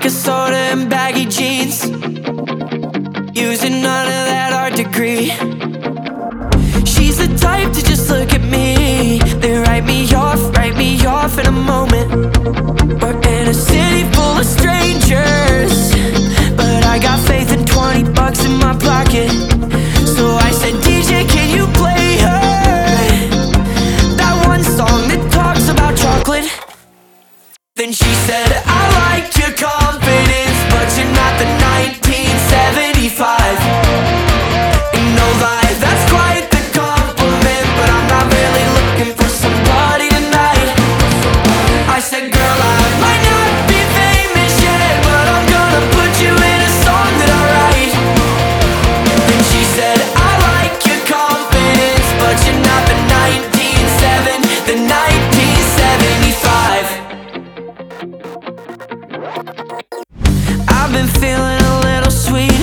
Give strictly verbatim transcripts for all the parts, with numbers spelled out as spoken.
vodka soda and baggy jeans, using none of that art degree. She's the type to just look at me, then write me off, write me off in a moment. We're in a city full of strangers, but I got faith in twenty bucks in my pocket. So I said, D J, can you play her that one song that talks about chocolate? Then she said, I like your confidence, but you're not the nineteen seventy-five. And no lie, that's quite the compliment, but I'm not really looking for somebody tonight. I said, girl, I might not be famous yet, but I'm gonna put you in a song that I write. Then she said, I like your confidence, but you're not the nineteen seven, the nineteen seventy-five. I've been feeling a little sweet.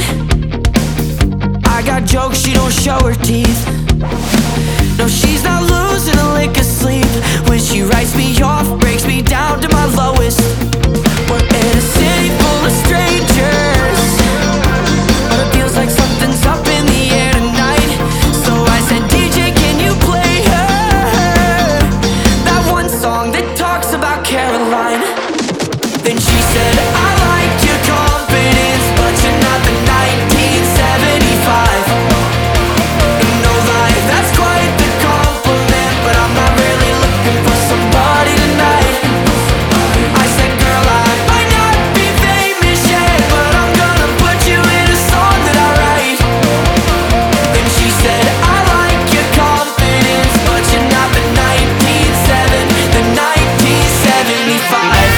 I got jokes, she don't show her teeth. No, she's not losing a lick of sleep when she writes me off, breaks me down to my lowest. We're in a city full of strangers, but it feels like something's up in the air tonight. So I said, D J, can you play her that one song that talks about Caroline? Then she said, I like your confidence, but you're not the nineteen seventy-five. And no lie, that's quite the compliment, but I'm not really looking for somebody tonight. I said, girl, I might not be famous yet, but I'm gonna put you in a song that I write. Then she said, I like your confidence, but you're not the nineteen seven, the nineteen seventy-five.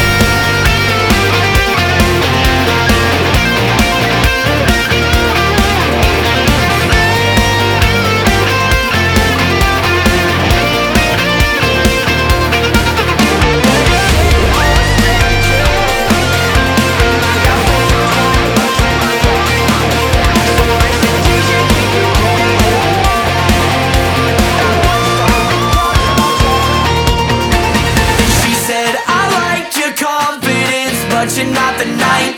She said, I like your confidence, but you're not the nineteen